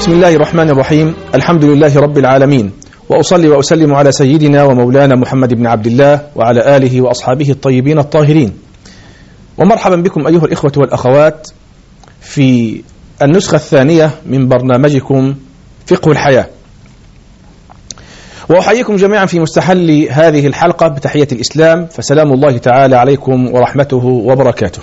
بسم الله الرحمن الرحيم. الحمد لله رب العالمين، وأصلي وأسلم على سيدنا ومولانا محمد بن عبد الله وعلى آله وأصحابه الطيبين الطاهرين. ومرحبا بكم أيها الإخوة والأخوات في النسخة الثانية من برنامجكم فقه الحياة، وأحييكم جميعا في مستحل هذه الحلقة بتحية الإسلام، فسلام الله تعالى عليكم ورحمته وبركاته.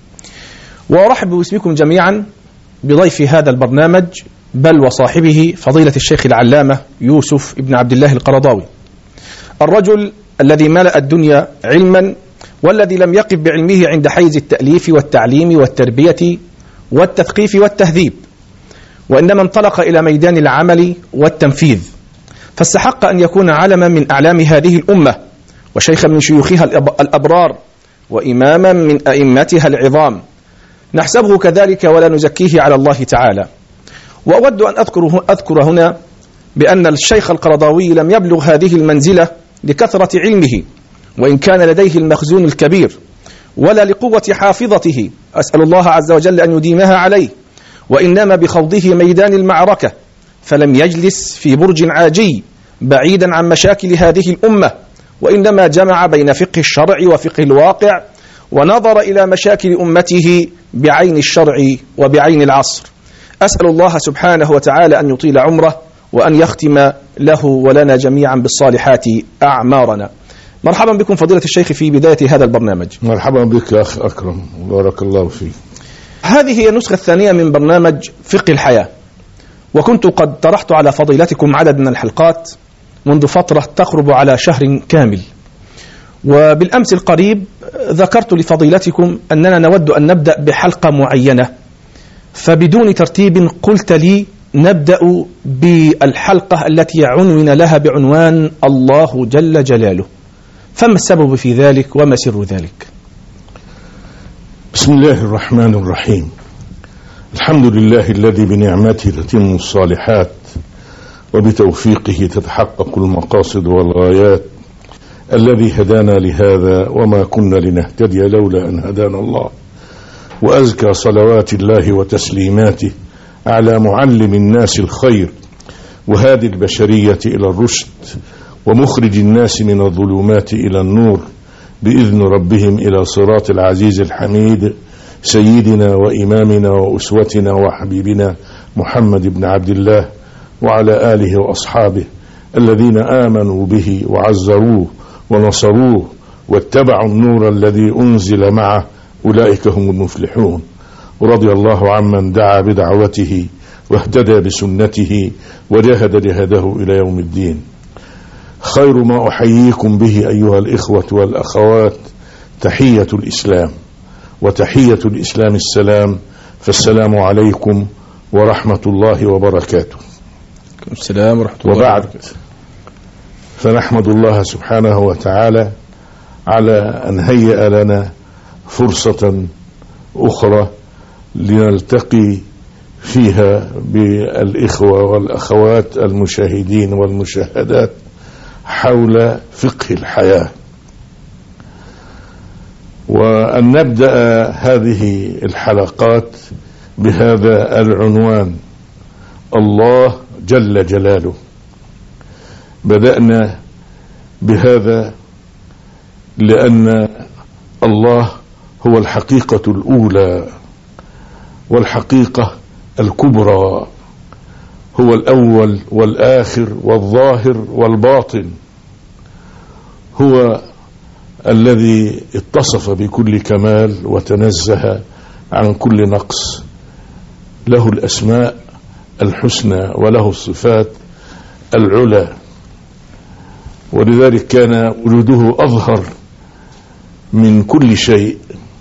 وأرحب باسمكم جميعا بضيف هذا البرنامج بل وصاحبه فضيلة الشيخ العلامة يوسف ابن عبد الله القرضاوي، الرجل الذي ملأ الدنيا علما، والذي لم يقف بعلمه عند حيز التأليف والتعليم والتربية والتثقيف والتهذيب، وإنما انطلق إلى ميدان العمل والتنفيذ، فاستحق أن يكون علما من أعلام هذه الأمة، وشيخا من شيوخها الأبرار، وإماما من أئمتها العظام، نحسبه كذلك ولا نزكيه على الله تعالى. وأود أن أذكر هنا بأن الشيخ القرضاوي لم يبلغ هذه المنزلة لكثرة علمه، وإن كان لديه المخزون الكبير، ولا لقوة حافظته، أسأل الله عز وجل أن يديمها عليه، وإنما بخوضه ميدان المعركة، فلم يجلس في برج عاجي بعيدا عن مشاكل هذه الأمة، وإنما جمع بين فقه الشرع وفقه الواقع، ونظر إلى مشاكل أمته بعين الشرع وبعين العصر. أسأل الله سبحانه وتعالى أن يطيل عمره، وأن يختم له ولنا جميعا بالصالحات أعمارنا. مرحبا بكم فضيلة الشيخ في بداية هذا البرنامج. مرحبا بك يا أخ أكرم، بارك الله فيك. هذه هي النسخة الثانية من برنامج فقه الحياة، وكنت قد طرحت على فضيلتكم عدد من الحلقات منذ فترة تقرب على شهر كامل، وبالأمس القريب ذكرت لفضيلتكم أننا نود أن نبدأ بحلقة معينة، فبدون ترتيب قلت لي نبدأ بالحلقة التي عنون لها بعنوان الله جل جلاله، فما السبب في ذلك وما سر ذلك؟ بسم الله الرحمن الرحيم. الحمد لله الذي بنعمته تتم الصالحات، وبتوفيقه تتحقق المقاصد والغايات، الذي هدانا لهذا وما كنا لنهتدي لولا أن هدانا الله. وأزكى صلوات الله وتسليماته على معلم الناس الخير، وهادي البشرية إلى الرشد، ومخرج الناس من الظلمات إلى النور بإذن ربهم إلى صراط العزيز الحميد، سيدنا وإمامنا وأسوتنا وحبيبنا محمد بن عبد الله، وعلى آله وأصحابه الذين آمنوا به وعزروه ونصروه واتبعوا النور الذي أنزل معه، أولئك هم المفلحون. ورضي الله عمن دعا بدعوته واهتدى بسنته وجاهد جهده إلى يوم الدين. خير ما أحييكم به أيها الإخوة والأخوات تحية الإسلام، وتحية الإسلام السلام، فالسلام عليكم ورحمة الله وبركاته. السلام ورحمة الله وبعد، وبركاته. فنحمد الله سبحانه وتعالى على أن هيأ لنا فرصة أخرى لنلتقي فيها بالإخوة والأخوات المشاهدين والمشاهدات حول فقه الحياة، وأن نبدأ هذه الحلقات بهذا العنوان: الله جل جلاله. بدأنا بهذا لأن الله هو الحقيقة الأولى والحقيقة الكبرى، هو الأول والآخر والظاهر والباطن، هو الذي اتصف بكل كمال وتنزه عن كل نقص، له الأسماء الحسنى وله الصفات العلى، ولذلك كان وجوده أظهر من كل شيء.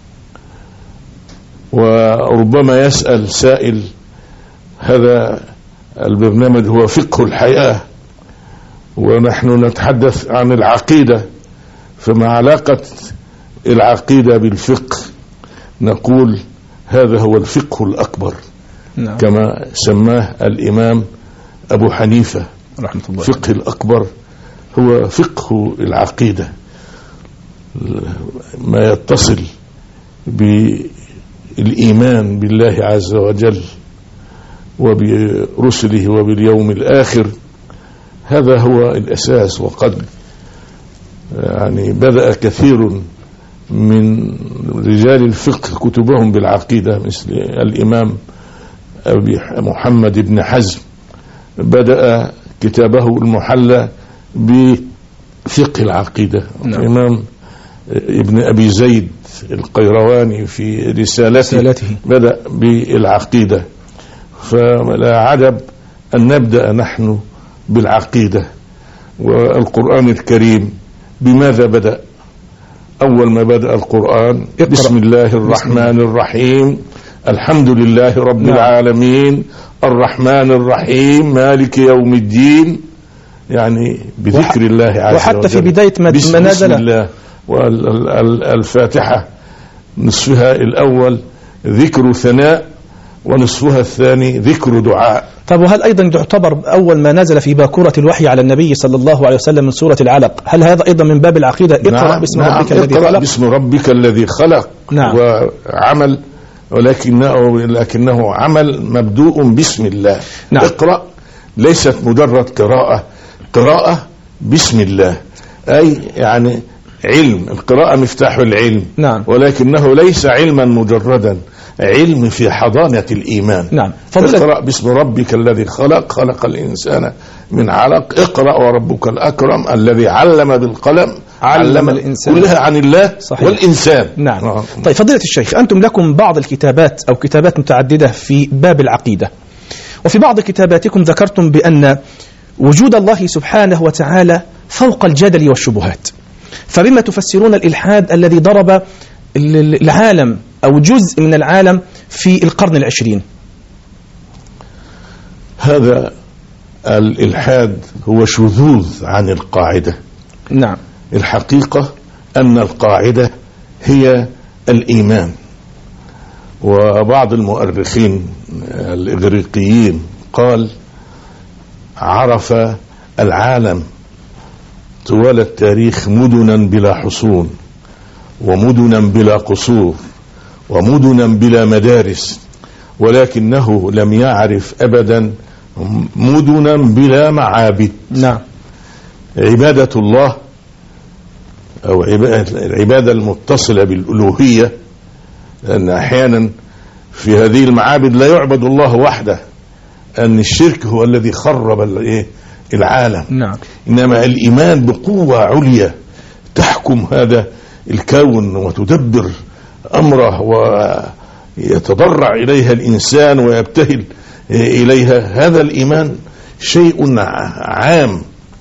وربما يسأل سائل: هذا البرنامج هو فقه الحياة، ونحن نتحدث عن العقيدة، فما علاقة العقيدة بالفقه؟ نقول هذا هو الفقه الأكبر. نعم. كما سماه الإمام أبو حنيفة رحمة الله. فقه الأكبر هو فقه العقيدة، ما يتصل بالإيمان بالله عز وجل وبرسله وباليوم الآخر. هذا هو الأساس. وقد بدأ كثير من رجال الفقه كتبهم بالعقيدة، مثل الإمام أبي محمد بن حزم بدأ كتابه المحلى بفقه العقيدة. الإمام ابن أبي زيد القيرواني في رسالته بدأ بالعقيدة. فلا عجب أن نبدأ نحن بالعقيدة. والقرآن الكريم بماذا بدأ؟ أول ما بدأ القرآن بسم الله الرحمن الرحيم، الحمد لله رب العالمين، الرحمن الرحيم، مالك يوم الدين، بذكر الله عز وجل. وحتى في بداية ما نزل بسم الله. والفاتحة نصفها الأول ذكر ثناء، ونصفها الثاني ذكر دعاء. طب وهل أيضا يعتبر أول ما نزل في باكورة الوحي على النبي صلى الله عليه وسلم من سورة العلق؟ هل هذا أيضا من باب العقيدة؟ اقرأ باسم ربك الذي خلق. باسم ربك الذي خلق. وعمل، ولكنه عمل مبدوء بسم الله. اقرأ ليست مجرد قراءة بسم الله، أي علم. القراءة مفتاح العلم. ولكنه ليس علما مجردا، علم في حضانة الإيمان. اقرأ باسم ربك الذي خلق، خلق الإنسان من علق. اقرأ وربك الأكرم الذي علم بالقلم، علم الإنسان. كلها عن الله. صحيح. والإنسان. طيب فضيلة الشيخ، أنتم لكم بعض الكتابات أو كتابات متعددة في باب العقيدة، وفي بعض كتاباتكم ذكرتم بأن وجود الله سبحانه وتعالى فوق الجدل والشبهات، فبما تفسرون الإلحاد الذي ضرب العالم أو جزء من العالم في القرن العشرين؟ هذا الإلحاد هو شذوذ عن القاعدة. الحقيقة أن القاعدة هي الإيمان. وبعض المؤرخين الإغريقيين قال: عرف العالم طوال التاريخ مدنا بلا حصون، ومدنا بلا قصور، ومدنا بلا مدارس، ولكنه لم يعرف أبدا مدنا بلا معابد. عبادة الله أو العبادة المتصلة بالألوهية، لأن أحيانا في هذه المعابد لا يعبد الله وحده، أن الشرك هو الذي خرب العالم. إنما الإيمان بقوة عليا تحكم هذا الكون وتدبر أمره ويتضرع إليها الإنسان ويبتهل إليها. هذا الإيمان شيء عام،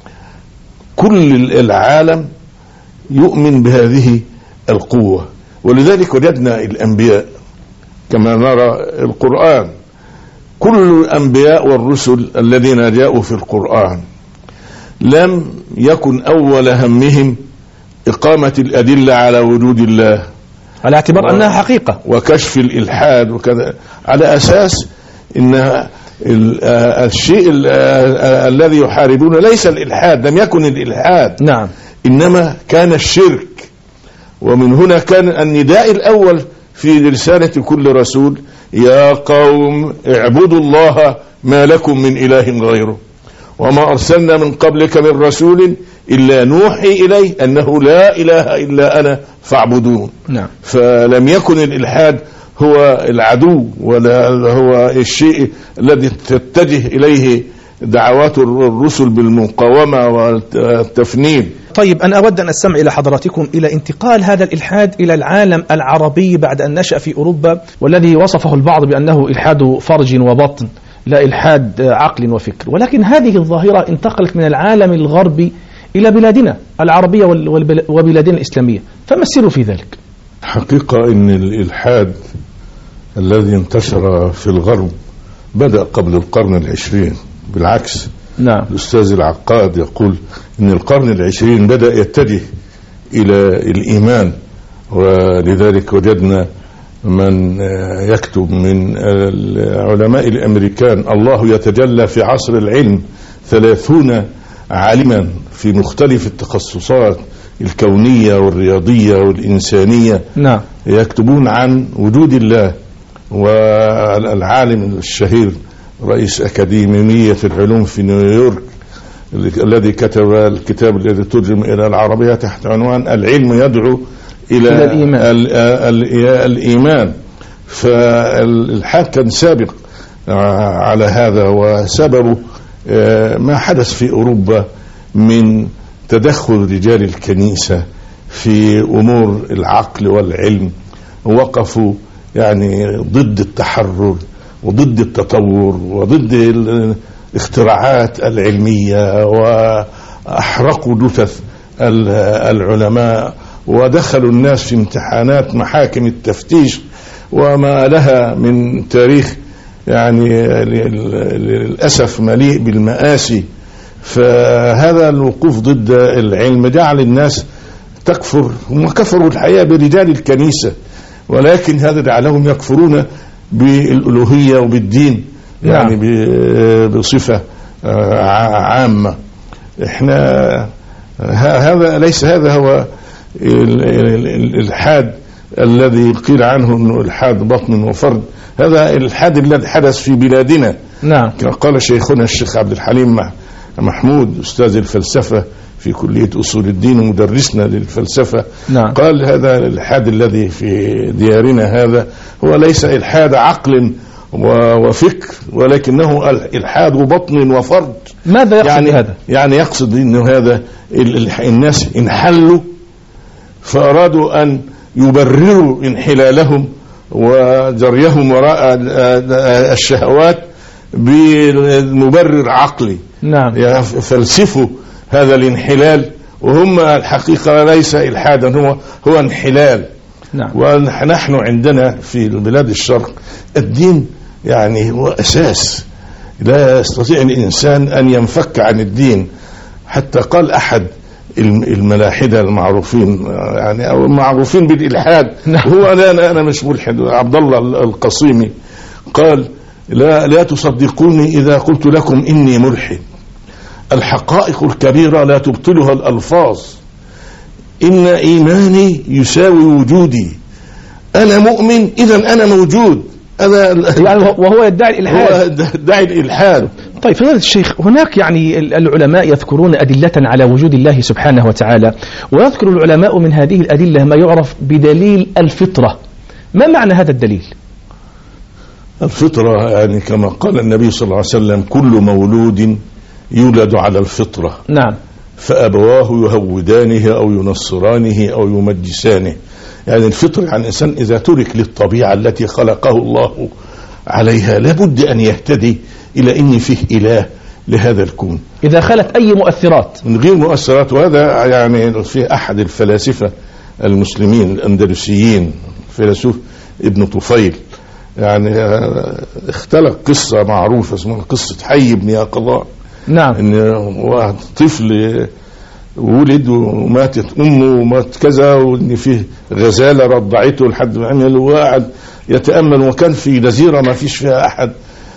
كل العالم يؤمن بهذه القوة. ولذلك وجدنا الأنبياء كما نرى القرآن، كل الأنبياء والرسل الذين جاءوا في القرآن لم يكن أول همهم إقامة الأدلة على وجود الله، على اعتبار أنها حقيقة، وكشف الإلحاد وكذا، على أساس إن الشيء الذي يحاربونه ليس الإلحاد، لم يكن الإلحاد، إنما كان الشرك. ومن هنا كان النداء الأول في رسالة كل رسول: يا قوم اعبدوا الله ما لكم من إله غيره، وما أرسلنا من قبلك من رسول إلا نوحي إليه أنه لا إله إلا أنا فاعبدون. فلم يكن الإلحاد هو العدو، ولا هو الشيء الذي تتجه إليه دعوات الرسل بالمقاومة والتفنيد. طيب أنا أود أن أستمع إلى حضراتكم إلى انتقال هذا الإلحاد إلى العالم العربي بعد أن نشأ في أوروبا، والذي وصفه البعض بأنه إلحاد فرج وبطن لا إلحاد عقل وفكر. ولكن هذه الظاهرة انتقلت من العالم الغربي إلى بلادنا العربية وبلادنا الإسلامية، فما السر في ذلك؟ حقيقة أن الإلحاد الذي انتشر في الغرب بدأ قبل القرن العشرين. بالعكس، الأستاذ العقاد يقول أن القرن العشرين بدأ يتجه إلى الإيمان. ولذلك وجدنا من يكتب من العلماء الأمريكان: الله يتجلى في عصر العلم 30 عالما في مختلف التخصصات الكونية والرياضية والإنسانية، يكتبون عن وجود الله. والعالم الشهير رئيس أكاديمية العلوم في نيويورك، الذي كتب الكتاب الذي ترجم إلى العربية تحت عنوان العلم يدعو إلى الإيمان. فالحاد كان سابق على هذا، وسببه ما حدث في أوروبا من تدخل رجال الكنيسة في أمور العقل والعلم، وقفوا يعني ضد التحرر وضد التطور وضد الاختراعات العلمية، وأحرقوا جثث العلماء، ودخلوا الناس في امتحانات محاكم التفتيش وما لها من تاريخ يعني للأسف مليء بالمآسي. فهذا الوقوف ضد العلم جعل الناس تكفر، هم كفروا الحقيقة برجال الكنيسة، ولكن هذا جعلهم يكفرون بالألوهية وبالدين يعني بصفة عامة. احنا هذا ليس هذا هو الإلحاد الذي قيل عنه انه الحاد بطن وفرد، هذا الحاد الذي حدث في بلادنا. نعم. قال شيخنا الشيخ عبد الحليم محمود أستاذ الفلسفة في كلية أصول الدين ومدرسنا للفلسفة. نعم. قال هذا الإلحاد الذي في ديارنا هذا هو ليس إلحاد عقل وفكر، ولكنه إلحاد بطن وفرد. ماذا يقصد يعني هذا؟ يعني يقصد أنه هذا الناس انحلوا فأرادوا أن يبرروا انحلالهم وجريهم وراء الشهوات بمبرر عقلي. نعم. يفلسفوا هذا الانحلال، وهم الحقيقة ليس إلحادا، هو انحلال. نعم. ونحن عندنا في بلاد الشرق الدين يعني هو أساس، لا يستطيع الإنسان أن ينفك عن الدين. حتى قال أحد الملاحدة المعروفين يعني أو المعروفين بالإلحاد، هو أنا مش ملحد، عبد الله القصيمي قال لا تصدقوني إذا قلت لكم إني ملحد، الحقائق الكبيرة لا تبطلها الألفاظ، إن إيماني يساوي وجودي، أنا مؤمن إذا أنا موجود. يعني وهو يدعي الإلحاد. هو يدعي الإلحاد. طيب فضيلة الشيخ، هناك يعني العلماء يذكرون أدلة على وجود الله سبحانه وتعالى، ويذكر العلماء من هذه الأدلة ما يعرف بدليل الفطرة. ما معنى هذا الدليل؟ الفطرة يعني كما قال النبي صلى الله عليه وسلم كل مولود يولد على الفطرة. نعم. فأبواه يهودانه أو ينصرانه أو يمجسانه. يعني الفطرة عن الإنسان إذا ترك للطبيعة التي خلقه الله عليها لابد أن يهتدي إلى إن فيه إله لهذا الكون، إذا خلت أي مؤثرات من غير مؤثرات. وهذا يعني في أحد الفلاسفة المسلمين الأندلسيين فيلسوف ابن طفيل يعني اختلق قصة معروفة اسمها قصة حي بن يقظان. نعم. إن واحد طفل ولد وماتت أمه ومات كذا، وإن فيه غزالة رضعته لحد ما عمل، وقعد يتأمل وكان في جزيرة ما فيش فيها أحد،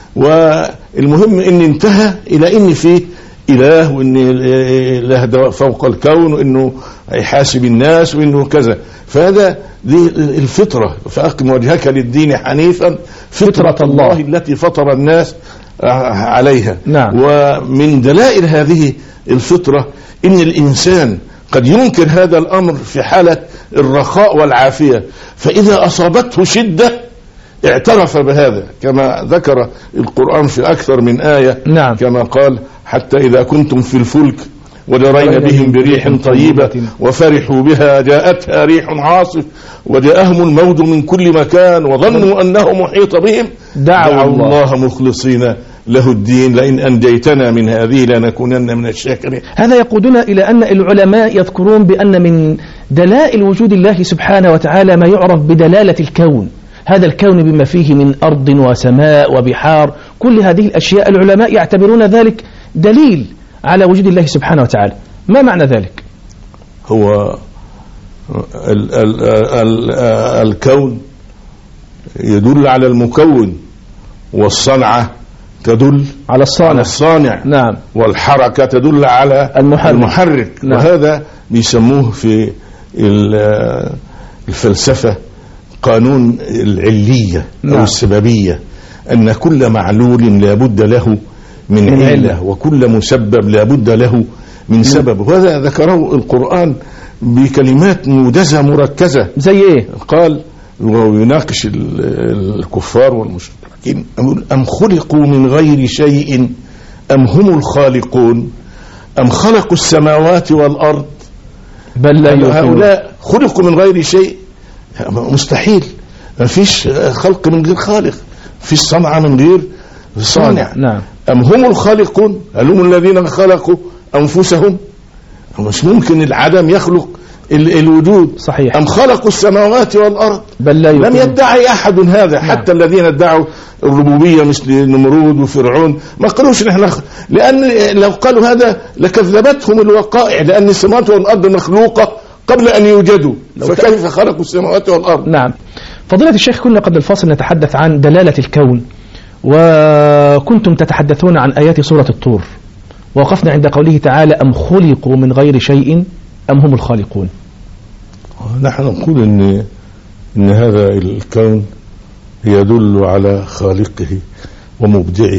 والمهم إن انتهى إلى إن فيه إله، وإن له فوق الكون، وإنه يحاسب الناس، وإنه كذا. فهذا دي الفطرة، فأقم وجهك للدين حنيفا فطرة الله التي فطر الناس عليها. نعم. ومن دلائل هذه الفطرة إن الإنسان قد ينكر هذا الأمر في حالة الرخاء والعافية، فإذا أصابته شدة اعترف بهذا كما ذكر القرآن في أكثر من آية. نعم. كما قال حتى إذا كنتم في الفلك وجرين بهم بريح طيبة وفرحوا بها جاءتها ريح عاصف وجاءهم الموج من كل مكان وظنوا أنه محيط بهم دعوا الله مخلصين له الدين لئن أنجيتنا من هذه لنكونن من الشاكرين. هذا يقودنا إلى أن العلماء يذكرون بأن من دلائل وجود الله سبحانه وتعالى ما يعرف بدلالة الكون، هذا الكون بما فيه من أرض وسماء وبحار، كل هذه الأشياء العلماء يعتبرون ذلك دليل على وجود الله سبحانه وتعالى. ما معنى ذلك؟ هو الكون يدل على المكون، والصنعة تدل على الصانع. نعم. والحركة تدل على المحرك. نعم. وهذا بيسموه في الفلسفة قانون العلية. نعم. أو السببية، أن كل معلول لا بد له من علة، وكل مسبب لا بد له من سبب. وهذا ذكره القرآن بكلمات موجزة مركزة. زي إيه؟ قال ويناقش الكفار والمشركين: أم خلقوا من غير شيء أم هم الخالقون أم خلقوا السماوات والأرض بل لا يوقنون. هؤلاء خلقوا من غير شيء، مستحيل، ما فيش خلق من غير خالق، فيش صنعة من غير صانع. نعم. أم هم الخالقون هل هم الذين خلقوا أنفسهم؟ مش ممكن العدم يخلق الوجود. صحيح. أم خلقوا السماوات والأرض بل لا يوقنون. لم يدعي أحد هذا. نعم. حتى الذين ادعوا الربوبية مثل نمرود وفرعون ما قالوش نحن، لأن لو قالوا هذا لكذبتهم الوقائع، لأن السماوات والأرض مخلوقة قبل أن يوجدوا، فكيف خلقوا السماوات والأرض؟ نعم. فضيلة الشيخ، كنا قبل الفاصل نتحدث عن دلالة الكون، وكنتم تتحدثون عن آيات سورة الطور، ووقفنا عند قوله تعالى: أم خلقوا من غير شيء أم هم الخالقون. نحن نقول إن هذا الكون يدل على خالقه ومبدعه،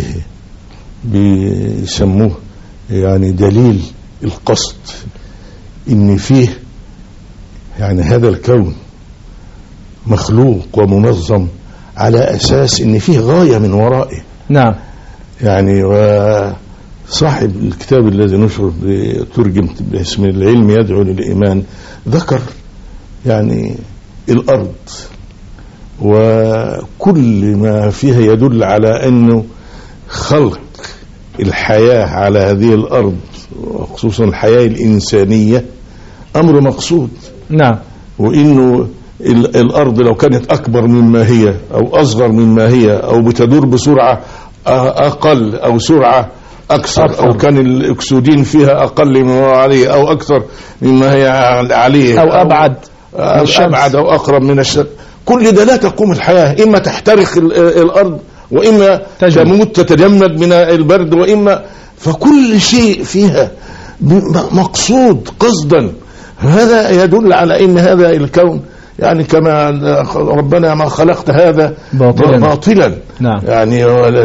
بيسموه يعني دليل القصد، إن فيه يعني هذا الكون مخلوق ومنظم على أساس إن فيه غاية من ورائه. نعم. يعني وصاحب الكتاب الذي نشر ترجم باسم العلم يدعو للإيمان ذكر يعني الأرض وكل ما فيها يدل على أنه خلق الحياة على هذه الأرض، وخصوصا الحياة الإنسانية، أمر مقصود. نعم. وإنه الأرض لو كانت أكبر مما هي أو أصغر مما هي أو بتدور بسرعة أقل أو سرعة أكثر أو كان الأكسودين فيها أقل مما هو عليه أو أكثر مما هي عليه أو أبعد أو أقرب من الشمس، كل ده لا تقوم الحياة، إما تحترق الأرض وإما تموت تتجمد من البرد، وإما فكل شيء فيها مقصود قصدا. هذا يدل على إن هذا الكون يعني كما ربنا ما خلقت هذا باطلا. نعم. يعني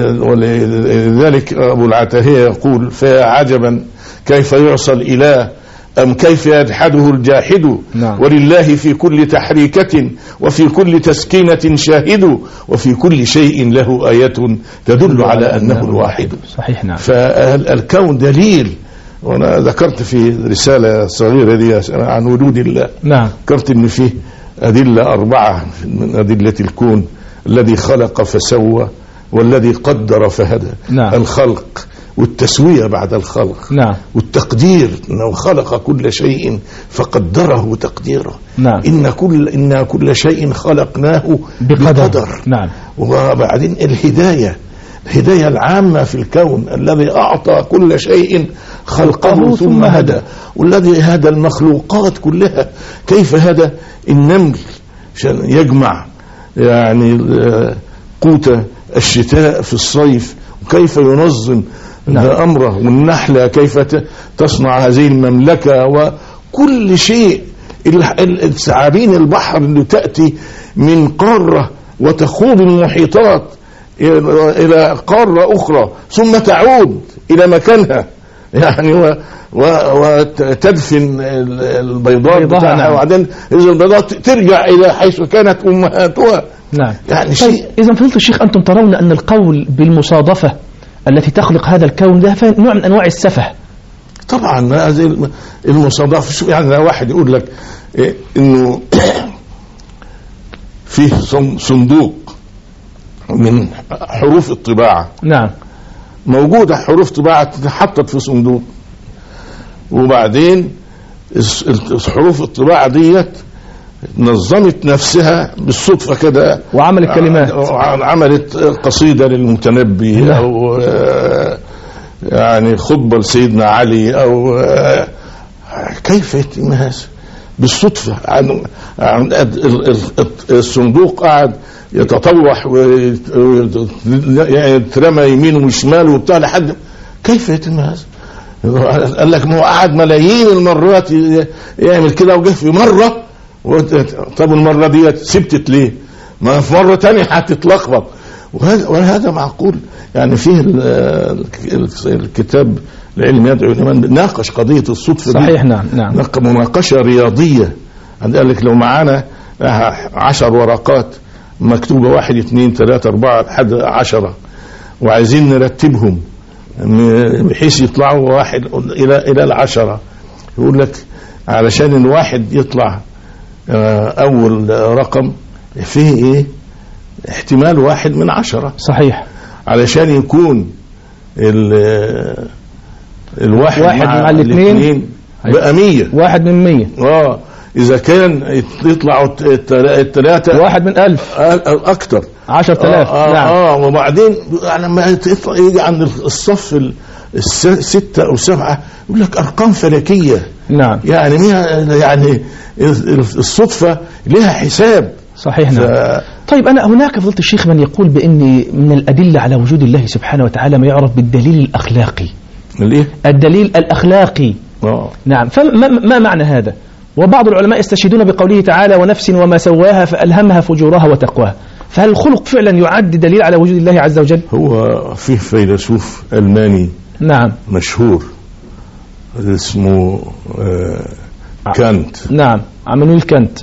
ولذلك أبو العتاهية يقول: فيا عجبا كيف يعصى الإله أم كيف يجحده الجاحد. نعم. ولله في كل تحريكة وفي كل تسكينة شاهد وفي كل شيء له آية تدل على أنه الواحد. صحيح. نعم. فالكون دليل. وأنا ذكرت في رسالة صغيرة دي عن وجود الله. نعم. ذكرت إن فيه أدلة 4 من أدلة الكون: الذي خلق فسوى، والذي قدر فهدى. نعم. الخلق والتسوية بعد الخلق. نعم. والتقدير، إنه خلق كل شيء فقدره تقديره. نعم. إن كل شيء خلقناه بقدر. نعم. وبعدين الهداية العامة في الكون، الذي أعطى كل شيء خلقه ثم هدى، والذي هدى المخلوقات كلها. كيف هدى النمل عشان يجمع يعني قوت الشتاء في الصيف، وكيف ينظم أمره، والنحلة كيف تصنع هذه المملكة، وكل شيء. الثعابين البحر اللي تأتي من قارة وتخوض المحيطات إلى قارة أخرى ثم تعود إلى مكانها، يعني وتدفن البيضات بتاعها. نعم. وبعدين إذا البيضات ترجع إلى حيث كانت أمهاتها. نعم. يعني طيب، إذا فضيلة الشيخ، أنتم ترون أن القول بالمصادفة التي تخلق هذا الكون ده نوع من أنواع السفه؟ طبعا هذه المصادفة. شو يعني واحد يقول لك إنه فيه صندوق من حروف الطباعة. نعم. موجودة حروف طباعة تتحطت في صندوق، وبعدين حروف الطباعة ديت نظمت نفسها بالصدفة كده وعملت كلمات، عملت قصيدة للمتنبي أو يعني خطبة لسيدنا علي أو كيف يتم هذا بالصدفة. عن الصندوق قاعد يتطوح ويترمى يمين وشمال وبتاع لحد كيف يتم هذا؟ قال لك ما هو قعد ملايين المرات يعمل كده، وجه في مرة طب المرة دي سبتت ليه؟ ما في مرة تانية هتتلخبط. وهذا معقول. يعني فيه الكتاب العلم يدعو لمن ناقش قضية الصدفة. صحيح. نعم. مناقشة رياضية. قال لك لو معانا 10 ورقات مكتوبة 1 2 3 4 لحد 10، وعايزين نرتبهم بحيث يطلعوا 1 إلى 10، يقول لك علشان الواحد يطلع أول رقم فيه إيه؟ احتمال 1 من 10. صحيح. علشان يكون الواحد مع الاثنين بقى 100. 1 من 100. إذا كان يطلعوا الثلاثة 1 من 1000 أكتر 10,000. نعم. وبعدين لما يجي عند الصف 6 أو 7 يقول لك أرقام فلكية. نعم. يعني الصدفة لها حساب. صحيح. نعم. طيب هناك فضيلة الشيخ من يقول بأن من الأدلة على وجود الله سبحانه وتعالى ما يعرف بالدليل الأخلاقي. الدليل الأخلاقي. نعم. فما معنى هذا؟ وبعض العلماء يستشهدون بقوله تعالى: ونفس وما سواها فألهمها فجورها وتقواها. فهل الخلق فعلا يعد دليل على وجود الله عز وجل؟ هو فيه فيلسوف ألماني نعم مشهور اسمه كانت. نعم، عمانويل كانت.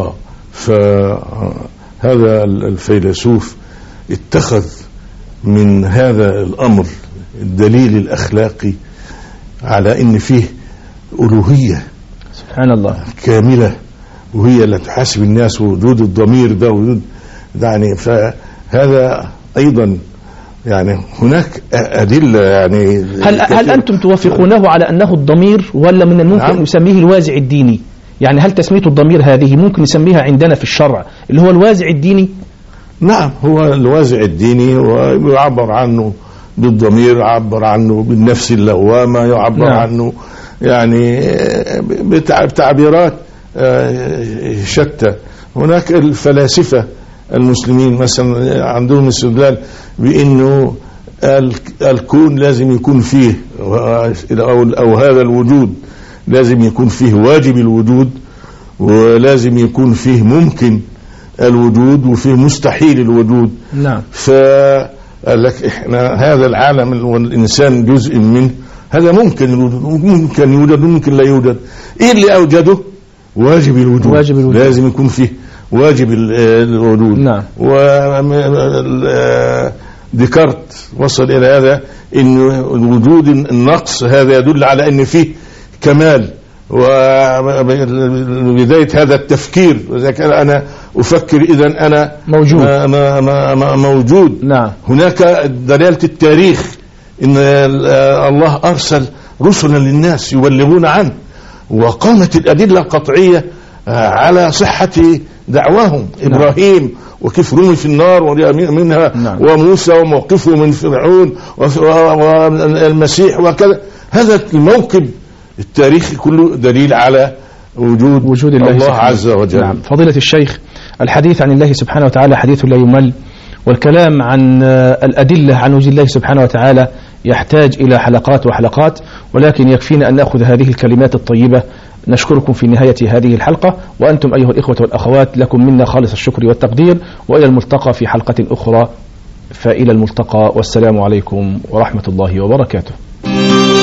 فهذا الفيلسوف اتخذ من هذا الأمر الدليل الأخلاقي على إن فيه ألوهية سبحان الله كاملة، وهي اللي تحاسب الناس، ووجود الضمير ده ووجود يعني. فهذا أيضا يعني هناك أدلة. يعني هل أنتم توافقونه على أنه الضمير، ولا من الممكن أن نسميه الوازع الديني؟ يعني هل تسمية الضمير هذه ممكن نسميها عندنا في الشرع اللي هو الوازع الديني؟ نعم، هو الوازع الديني، ويعبر عنه بالضمير، يعبر عنه بالنفس اللوامة، يعبر نعم. عنه يعني بتعبيرات شتى. هناك الفلاسفة المسلمين مثلا عندهم استدلال بأنه الكون لازم يكون فيه أو هذا الوجود لازم يكون فيه واجب الوجود، ولازم يكون فيه ممكن الوجود، وفيه مستحيل الوجود. نعم. فقال لك احنا هذا العالم والإنسان جزء منه، هذا ممكن يوجد وممكن لا يوجد. ايه اللي اوجده؟ واجب الوجود. واجب الوجود لازم يكون فيه واجب الوجود. نعم. وديكارت وصل الى هذا ان وجود النقص هذا يدل على ان فيه كمال. وبداية هذا التفكير، إذا كان أنا أفكر إذن أنا موجود. موجود. نعم. هناك دلالة التاريخ إن الله أرسل رسلا للناس يبلغون عنه، وقامت الأدلة القطعية على صحة دعواهم. نعم. إبراهيم وكيف رمي في النار منها. نعم. وموسى وموقفه من فرعون والمسيح وكذا. هذا الموكب التاريخي كله دليل على وجود الله عز وجل. نعم. فضيلة الشيخ، الحديث عن الله سبحانه وتعالى حديث لا يمل، والكلام عن الأدلة عن وجود الله سبحانه وتعالى يحتاج إلى حلقات وحلقات، ولكن يكفينا أن نأخذ هذه الكلمات الطيبة. نشكركم في نهاية هذه الحلقة، وأنتم أيها الإخوة والأخوات لكم منا خالص الشكر والتقدير، وإلى الملتقى في حلقة أخرى. فإلى الملتقى، والسلام عليكم ورحمة الله وبركاته.